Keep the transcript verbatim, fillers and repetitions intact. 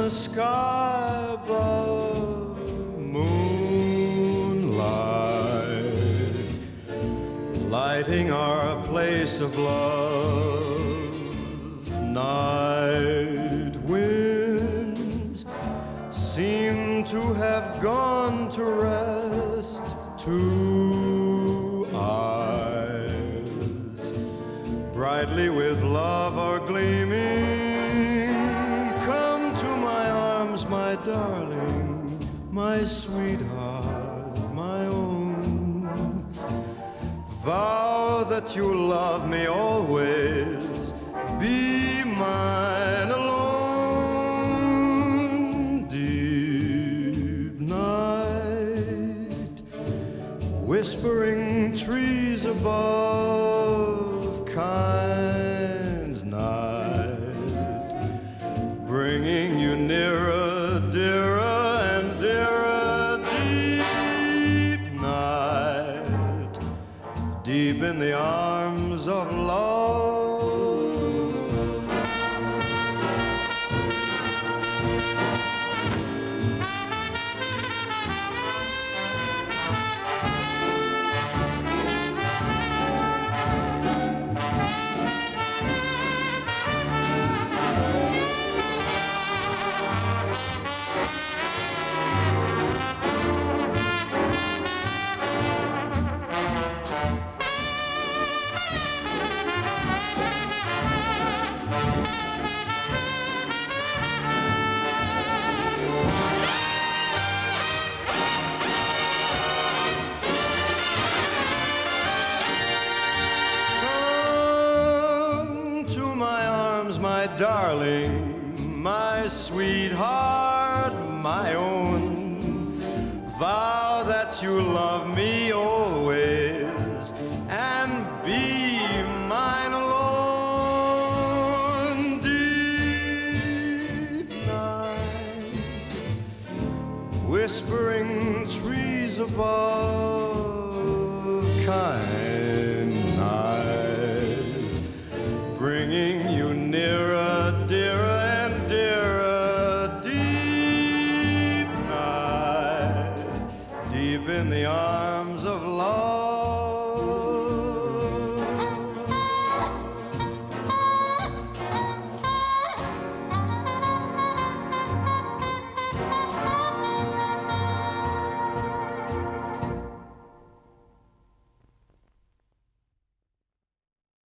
the sky above, moonlight lighting our place of love. Night winds seem to have gone to rest. Two eyes brightly with love are gleaming. Come to my arms, my darling, my sweetheart, my own. Vow that you'll love me always, be mine alone. Deep night, whispering trees above, kind night, bringing you nearer, dearer and dearer. Deep night, deep in the arms of love. My darling, my sweetheart, my own. Vow that you'll love me always and be mine alone. Deep night, whispering trees above, kind